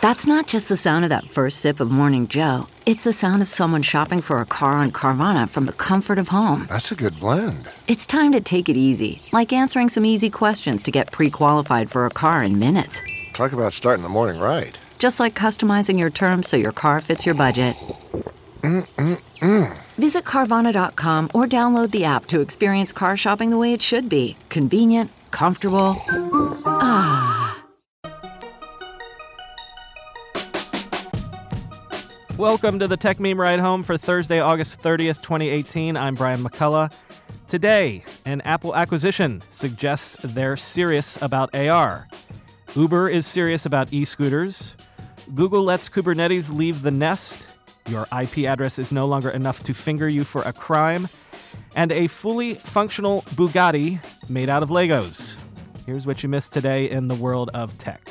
That's not just the sound of that first sip of Morning Joe. It's the sound of someone shopping for a car on Carvana from the comfort of home. That's a good blend. It's time to take it easy, like answering some easy questions to get pre-qualified for a car in minutes. Talk about starting the morning right. Just like customizing your terms so your car fits your budget. Visit Carvana.com or download the app to experience car shopping the way it should be. Convenient, comfortable. Welcome to the Tech Meme Ride Home for Thursday, August 30th, 2018. I'm Brian McCullough. Today, an Apple acquisition suggests they're serious about AR. Uber is serious about e-scooters. Google lets Kubernetes leave the nest. Your IP address is no longer enough to finger you for a crime. And a fully functional Bugatti made out of Legos. Here's what you missed today in the world of tech.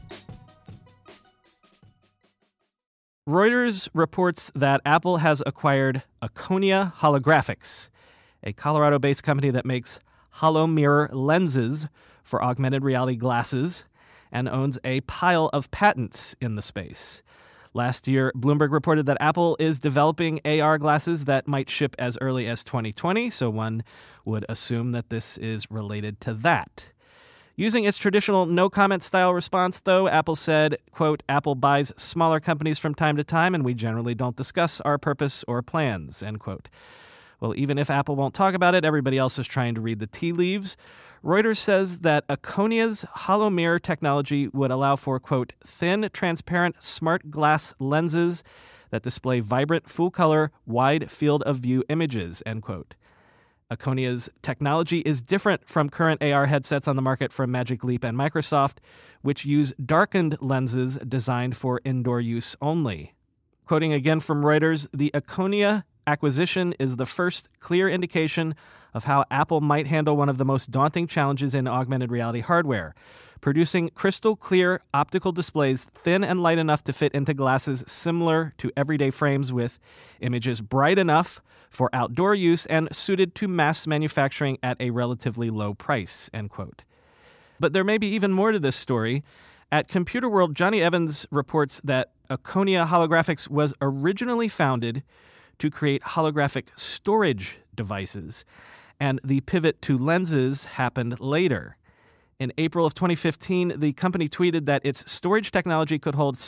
Reuters reports that Apple has acquired Aconia Holographics, a Colorado-based company that makes hollow mirror lenses for augmented reality glasses and owns a pile of patents in the space. Last year, Bloomberg reported that Apple is developing AR glasses that might ship as early as 2020, so one would assume that this is related to that. Using its traditional no-comment style response, though, Apple said, quote, Apple buys smaller companies from time to time, and we generally don't discuss our purpose or plans, end quote. Well, even if Apple won't talk about it, everybody else is trying to read the tea leaves. Reuters says that Aconia's hollow mirror technology would allow for, quote, thin, transparent, smart glass lenses that display vibrant, full-color, wide field of view images, end quote. Aconia's technology is different from current AR headsets on the market from Magic Leap and Microsoft, which use darkened lenses designed for indoor use only. Quoting again from Reuters, the Aconia acquisition is the first clear indication of how Apple might handle one of the most daunting challenges in augmented reality hardware, producing crystal-clear optical displays thin and light enough to fit into glasses similar to everyday frames with images bright enough for outdoor use and suited to mass manufacturing at a relatively low price, end quote. But there may be even more to this story. At Computer World, Johnny Evans reports that Aconia Holographics was originally founded to create holographic storage devices, and the pivot to lenses happened later. In April of 2015, the company tweeted that its storage technology could hold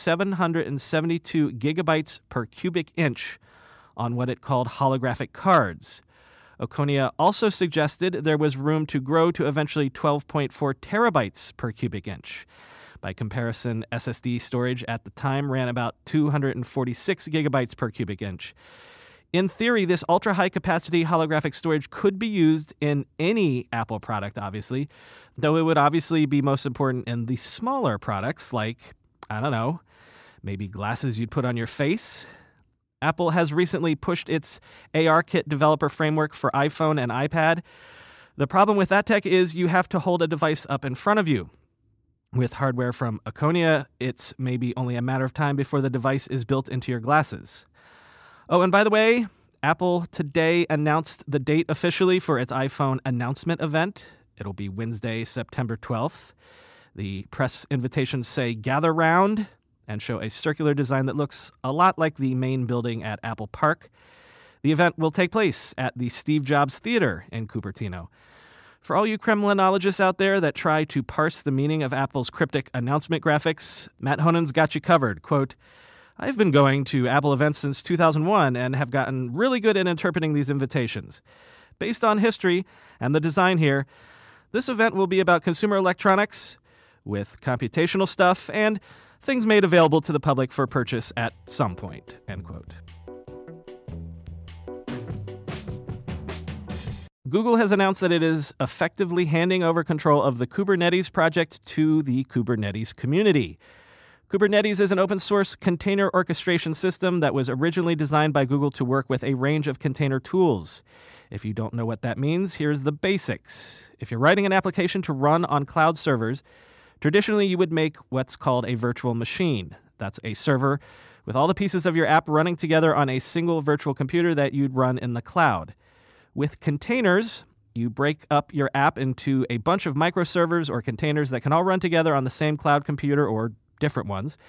772 gigabytes per cubic inch on what it called holographic cards. Aconia also suggested there was room to grow to eventually 12.4 terabytes per cubic inch. By comparison, SSD storage at the time ran about 246 gigabytes per cubic inch. In theory, this ultra-high-capacity holographic storage could be used in any Apple product, obviously, though it would obviously be most important in the smaller products like, I don't know, maybe glasses you'd put on your face. Apple has recently pushed its ARKit developer framework for iPhone and iPad. The problem with that tech is you have to hold a device up in front of you. With hardware from Aconia, it's maybe only a matter of time before the device is built into your glasses. Oh, and by the way, Apple today announced the date officially for its iPhone announcement event. It'll be Wednesday, September 12th. The press invitations say gather round and show a circular design that looks a lot like the main building at Apple Park. The event will take place at the Steve Jobs Theater in Cupertino. For all you Kremlinologists out there that try to parse the meaning of Apple's cryptic announcement graphics, Matt Honon's got you covered. Quote, I've been going to Apple events since 2001 and have gotten really good at interpreting these invitations. Based on history and the design here, this event will be about consumer electronics with computational stuff and things made available to the public for purchase at some point, end quote. Google has announced that it is effectively handing over control of the Kubernetes project to the Kubernetes community. Kubernetes is an open-source container orchestration system that was originally designed by Google to work with a range of container tools. If you don't know what that means, here's the basics. If you're writing an application to run on cloud servers, traditionally you would make what's called a virtual machine. That's a server with all the pieces of your app running together on a single virtual computer that you'd run in the cloud. With containers, you break up your app into a bunch of microservers or containers that can all run together on the same cloud computer or different ones.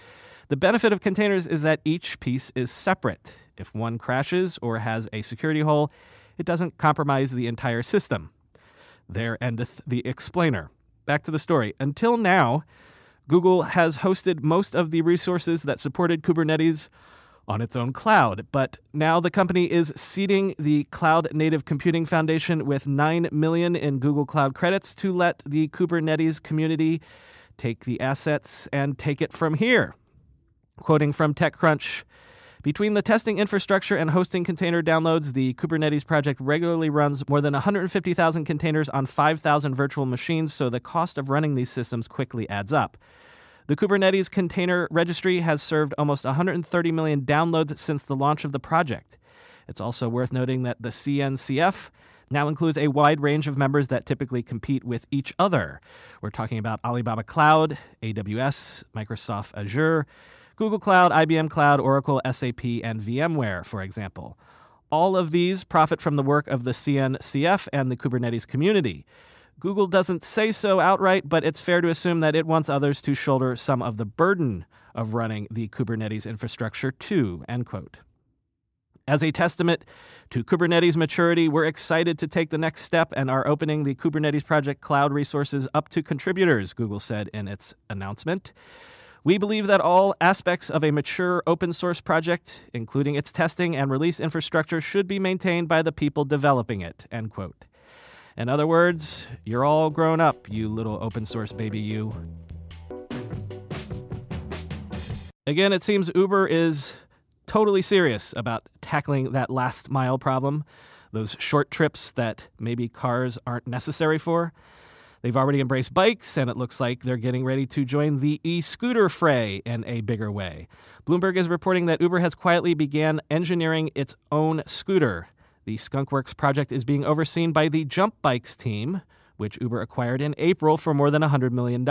The benefit of containers is that each piece is separate. If one crashes or has a security hole, it doesn't compromise the entire system. There endeth the explainer. Back to the story. Until now, Google has hosted most of the resources that supported Kubernetes on its own cloud, but now the company is seeding the Cloud Native Computing Foundation with $9 million in Google Cloud credits to let the Kubernetes community take the assets and take it from here. Quoting from TechCrunch, between the testing infrastructure and hosting container downloads, the Kubernetes project regularly runs more than 150,000 containers on 5,000 virtual machines, so the cost of running these systems quickly adds up. The Kubernetes Container Registry has served almost 130 million downloads since the launch of the project. It's also worth noting that the CNCF now includes a wide range of members that typically compete with each other. We're talking about Alibaba Cloud, AWS, Microsoft Azure, Google Cloud, IBM Cloud, Oracle, SAP, and VMware, for example. All of these profit from the work of the CNCF and the Kubernetes community. Google doesn't say so outright, but it's fair to assume that it wants others to shoulder some of the burden of running the Kubernetes infrastructure too, end quote. As a testament to Kubernetes maturity, we're excited to take the next step and are opening the Kubernetes Project Cloud resources up to contributors, Google said in its announcement. We believe that all aspects of a mature open source project, including its testing and release infrastructure, should be maintained by the people developing it, end quote. In other words, you're all grown up, you little open source baby you. Again, it seems Uber is totally serious about tackling that last mile problem, those short trips that maybe cars aren't necessary for. They've already embraced bikes, and it looks like they're getting ready to join the e-scooter fray in a bigger way. Bloomberg is reporting that Uber has quietly began engineering its own scooter. The Skunkworks project is being overseen by the Jump Bikes team, which Uber acquired in April for more than $100 million.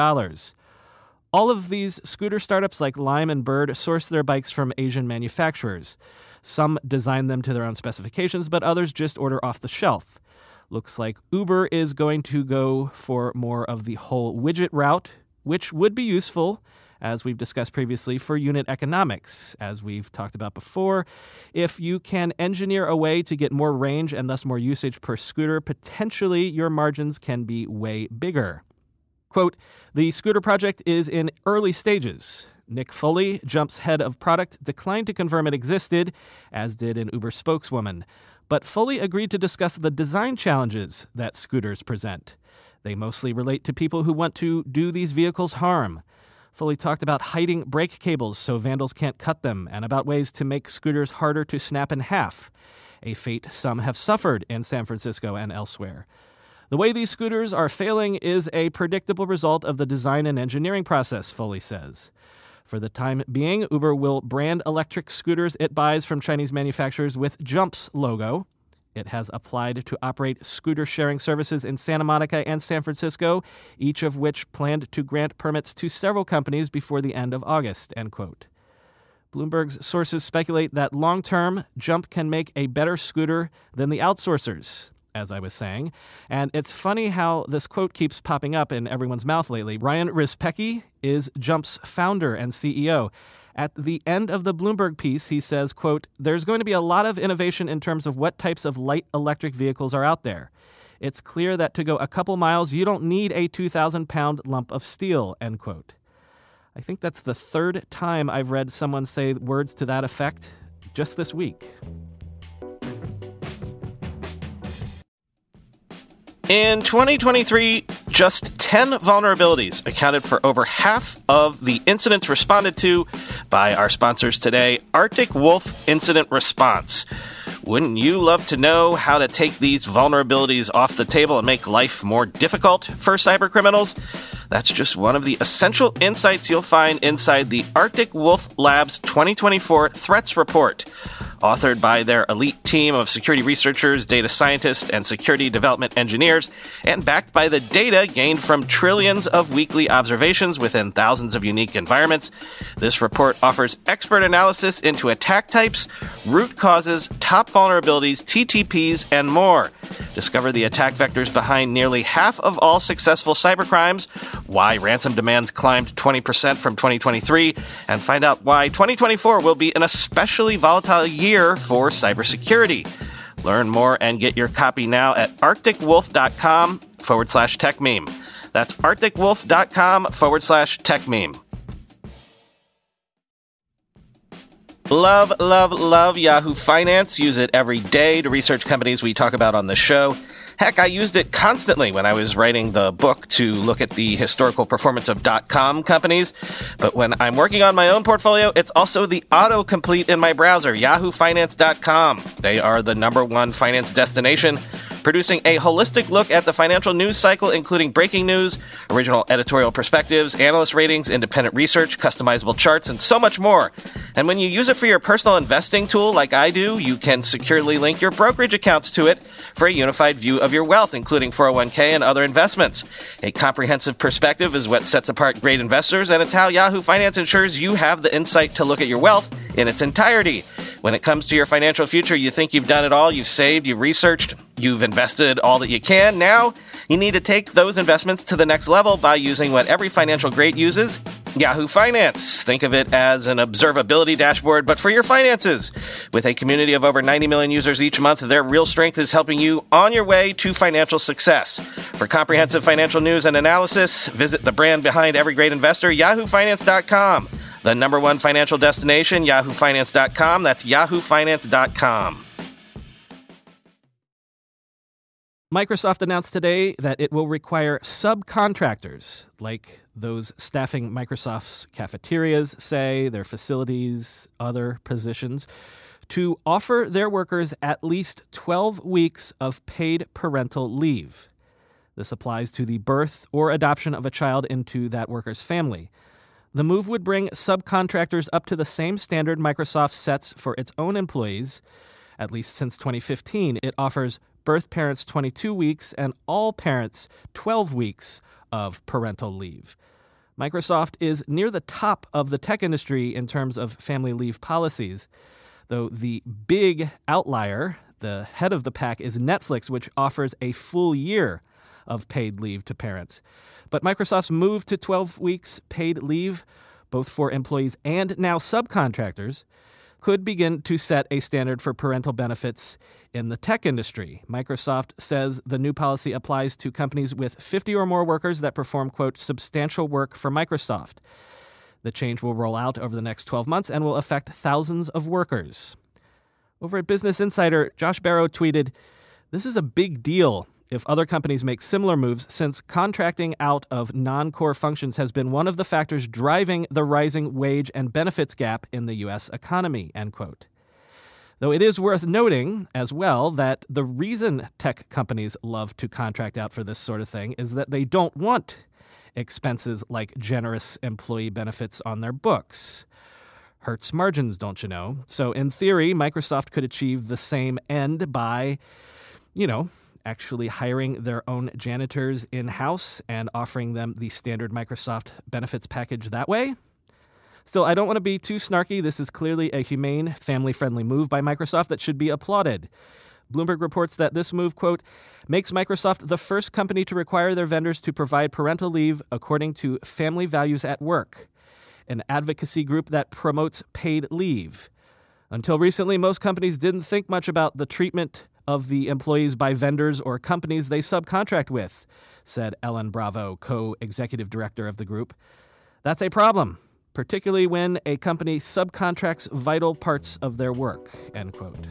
All of these scooter startups like Lime and Bird source their bikes from Asian manufacturers. Some design them to their own specifications, but others just order off the shelf. Looks like Uber is going to go for more of the whole widget route, which would be useful, as we've discussed previously, for unit economics. As we've talked about before, if you can engineer a way to get more range and thus more usage per scooter, potentially your margins can be way bigger. Quote, the scooter project is in early stages. Nick Foley, Jump's head of product, declined to confirm it existed, as did an Uber spokeswoman. But Foley agreed to discuss the design challenges that scooters present. They mostly relate to people who want to do these vehicles harm. Foley talked about hiding brake cables so vandals can't cut them, and about ways to make scooters harder to snap in half, a fate some have suffered in San Francisco and elsewhere. The way these scooters are failing is a predictable result of the design and engineering process, Foley says. For the time being, Uber will brand electric scooters it buys from Chinese manufacturers with Jump's logo. It has applied to operate scooter sharing services in Santa Monica and San Francisco, each of which planned to grant permits to several companies before the end of August, end quote. Bloomberg's sources speculate that long-term, Jump can make a better scooter than the outsourcers, as I was saying. And it's funny how this quote keeps popping up in everyone's mouth lately. Ryan Rizpeki is Jump's founder and CEO. At the end of the Bloomberg piece, he says, quote, there's going to be a lot of innovation in terms of what types of light electric vehicles are out there. It's clear that to go a couple miles, you don't need a 2,000-pound lump of steel, end quote. I think that's the third time I've read someone say words to that effect just this week. In 2023, just 10 vulnerabilities accounted for over half of the incidents responded to by our sponsors today, Arctic Wolf Incident Response. Wouldn't you love to know how to take these vulnerabilities off the table and make life more difficult for cybercriminals? That's just one of the essential insights you'll find inside the Arctic Wolf Labs 2024 Threats Report. authored by their elite team of security researchers, data scientists, and security development engineers, and backed by the data gained from trillions of weekly observations within thousands of unique environments. This report offers expert analysis into attack types, root causes, top vulnerabilities, TTPs, and more. Discover the attack vectors behind nearly half of all successful cybercrimes, why ransom demands climbed 20% from 2023, and find out why 2024 will be an especially volatile year for cybersecurity. Learn more and get your copy now at arcticwolf.com/techmeme. That's arcticwolf.com/techmeme. Love, love, love Yahoo Finance. Use it every day to research companies we talk about on the show. Heck, I used it constantly when I was writing the book to look at the historical performance of .com companies. But when I'm working on my own portfolio, it's also the autocomplete in my browser, yahoofinance.com. They are the #1 finance destination, producing a holistic look at the financial news cycle, including breaking news, original editorial perspectives, analyst ratings, independent research, customizable charts, and so much more. And when you use it for your personal investing tool like I do, you can securely link your brokerage accounts to it for a unified view of your wealth, including 401k and other investments. A comprehensive perspective is what sets apart great investors, and it's how Yahoo Finance ensures you have the insight to look at your wealth in its entirety. When it comes to your financial future, you think you've done it all, you've saved, you've researched, you've invested all that you can. Now, you need to take those investments to the next level by using what every financial great uses, Yahoo Finance. Think of it as an observability dashboard, but for your finances. With a community of over 90 million users each month, their real strength is helping you on your way to financial success. For comprehensive financial news and analysis, visit the brand behind every great investor, yahoofinance.com. The #1 financial destination, yahoofinance.com. That's yahoofinance.com. Microsoft announced today that it will require subcontractors, like those staffing Microsoft's cafeterias, say, their facilities, other positions, to offer their workers at least 12 weeks of paid parental leave. This applies to the birth or adoption of a child into that worker's family. The move would bring subcontractors up to the same standard Microsoft sets for its own employees. At least since 2015, it offers birth parents 22 weeks and all parents 12 weeks of parental leave. Microsoft is near the top of the tech industry in terms of family leave policies, though the big outlier, the head of the pack, is Netflix, which offers a full year of paid leave to parents. But Microsoft's move to 12 weeks paid leave, both for employees and now subcontractors, could begin to set a standard for parental benefits in the tech industry. Microsoft says the new policy applies to companies with 50 or more workers that perform, quote, substantial work for Microsoft. The change will roll out over the next 12 months and will affect thousands of workers. Over at Business Insider, Josh Barrow tweeted, "This is a big deal if other companies make similar moves, since contracting out of non-core functions has been one of the factors driving the rising wage and benefits gap in the U.S. economy," end quote. Though it is worth noting as well that the reason tech companies love to contract out for this sort of thing is that they don't want expenses like generous employee benefits on their books. Hurts margins, don't you know? So in theory, Microsoft could achieve the same end by, actually hiring their own janitors in-house and offering them the standard Microsoft benefits package that way. Still, I don't want to be too snarky. This is clearly a humane, family-friendly move by Microsoft that should be applauded. Bloomberg reports that this move, quote, makes Microsoft the first company to require their vendors to provide parental leave according to Family Values at Work, an advocacy group that promotes paid leave. Until recently, most companies didn't think much about the treatment of the employees by vendors or companies they subcontract with, said Ellen Bravo, co-executive director of the group. That's a problem, particularly when a company subcontracts vital parts of their work, end quote.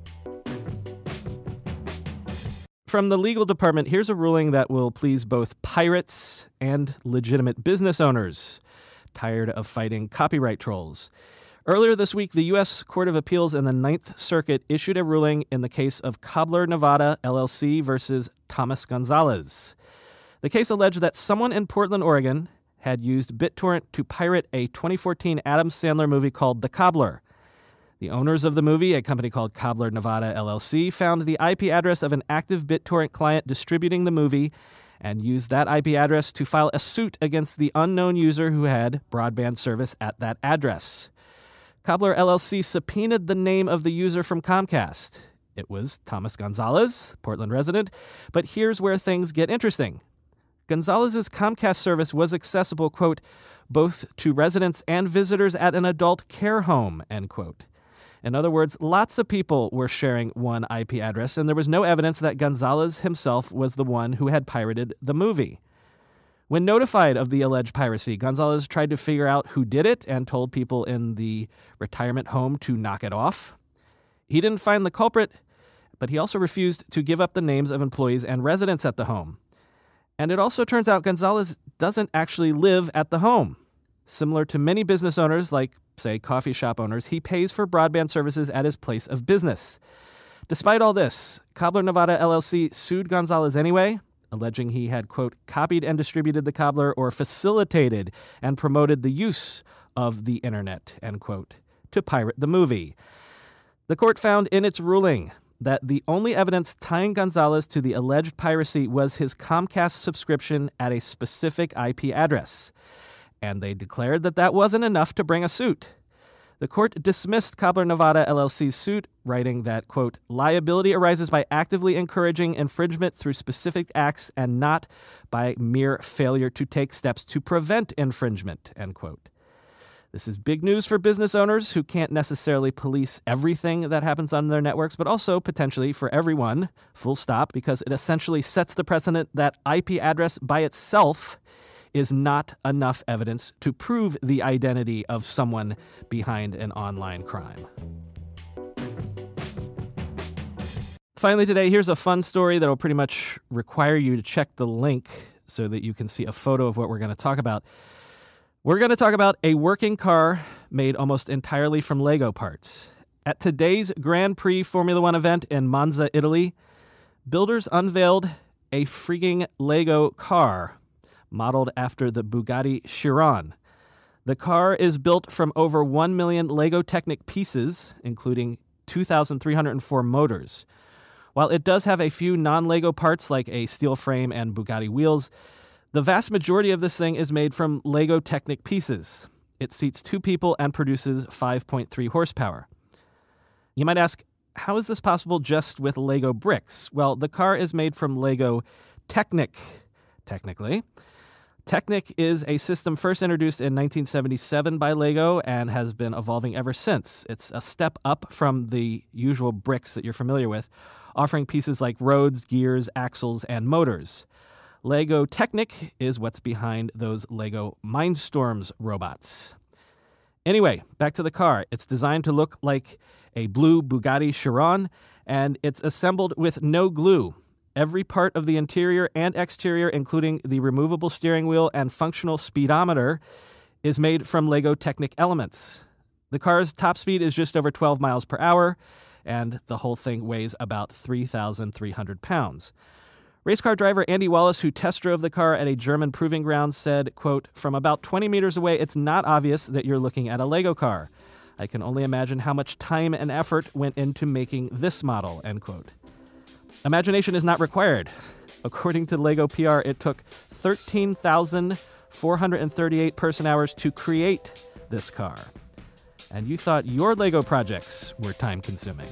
From the legal department, here's a ruling that will please both pirates and legitimate business owners tired of fighting copyright trolls. Earlier this week, the U.S. Court of Appeals in the Ninth Circuit issued a ruling in the case of Cobbler Nevada, LLC versus Thomas Gonzalez. The case alleged that someone in Portland, Oregon, had used BitTorrent to pirate a 2014 Adam Sandler movie called The Cobbler. The owners of the movie, a company called Cobbler Nevada LLC, found the IP address of an active BitTorrent client distributing the movie and used that IP address to file a suit against the unknown user who had broadband service at that address. Cobbler LLC subpoenaed the name of the user from Comcast. It was Thomas Gonzalez, Portland resident, but here's where things get interesting. Gonzalez's Comcast service was accessible, quote, both to residents and visitors at an adult care home, end quote. In other words, lots of people were sharing one IP address, and there was no evidence that Gonzalez himself was the one who had pirated the movie. When notified of the alleged piracy, Gonzalez tried to figure out who did it and told people in the retirement home to knock it off. He didn't find the culprit, but he also refused to give up the names of employees and residents at the home. And it also turns out Gonzalez doesn't actually live at the home. Similar to many business owners, like, say, coffee shop owners, he pays for broadband services at his place of business. Despite all this, Cobbler Nevada LLC sued Gonzalez anyway, alleging he had, quote, copied and distributed the Cobbler or facilitated and promoted the use of the internet, end quote, to pirate the movie. The court found in its ruling that the only evidence tying Gonzalez to the alleged piracy was his Comcast subscription at a specific IP address. And they declared that that wasn't enough to bring a suit. The court dismissed Cobbler Nevada LLC's suit, writing that, quote, liability arises by actively encouraging infringement through specific acts and not by mere failure to take steps to prevent infringement, end quote. This is big news for business owners who can't necessarily police everything that happens on their networks, but also potentially for everyone, full stop, because it essentially sets the precedent that IP address by itself is not enough evidence to prove the identity of someone behind an online crime. Finally today, here's a fun story that will pretty much require you to check the link so that you can see a photo of what we're going to talk about. We're going to talk about a working car made almost entirely from Lego parts. At today's Grand Prix Formula One event in Monza, Italy, builders unveiled a freaking Lego car modeled after the Bugatti Chiron. The car is built from over 1 million Lego Technic pieces, including 2,304 motors. While it does have a few non-Lego parts like a steel frame and Bugatti wheels, the vast majority of this thing is made from Lego Technic pieces. It seats 2 people and produces 5.3 horsepower. You might ask, how is this possible just with Lego bricks? Well, the car is made from Lego Technic, technically. Technic is a system first introduced in 1977 by Lego and has been evolving ever since. It's a step up from the usual bricks that you're familiar with, offering pieces like roads, gears, axles, and motors. Lego Technic is what's behind those Lego Mindstorms robots. Anyway, back to the car. It's designed to look like a blue Bugatti Chiron, and it's assembled with no glue. Every part of the interior and exterior, including the removable steering wheel and functional speedometer, is made from Lego Technic elements. The car's top speed is just over 12 miles per hour, and the whole thing weighs about 3,300 pounds. Race car driver Andy Wallace, who test drove the car at a German proving ground, said, quote, from about 20 meters away, it's not obvious that you're looking at a Lego car. I can only imagine how much time and effort went into making this model, end quote. Imagination is not required. According to Lego PR, it took 13,438 person-hours to create this car. And you thought your Lego projects were time-consuming.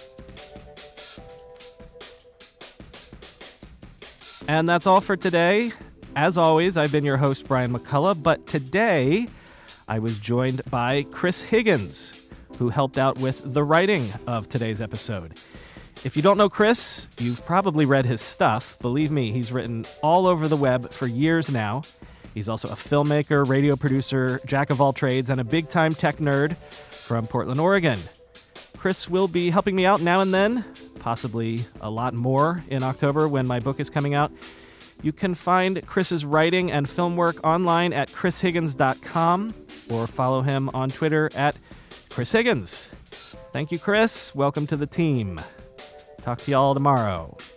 And that's all for today. As always, I've been your host, Brian McCullough, but today I was joined by Chris Higgins, who helped out with the writing of today's episode. If you don't know Chris, you've probably read his stuff. Believe me, he's written all over the web for years now. He's also a filmmaker, radio producer, jack of all trades, and a big-time tech nerd from Portland, Oregon. Chris will be helping me out now and then, possibly a lot more in October when my book is coming out. You can find Chris's writing and film work online at chrishiggins.com or follow him on Twitter at Chris Higgins. Thank you, Chris. Welcome to the team. Talk to y'all tomorrow.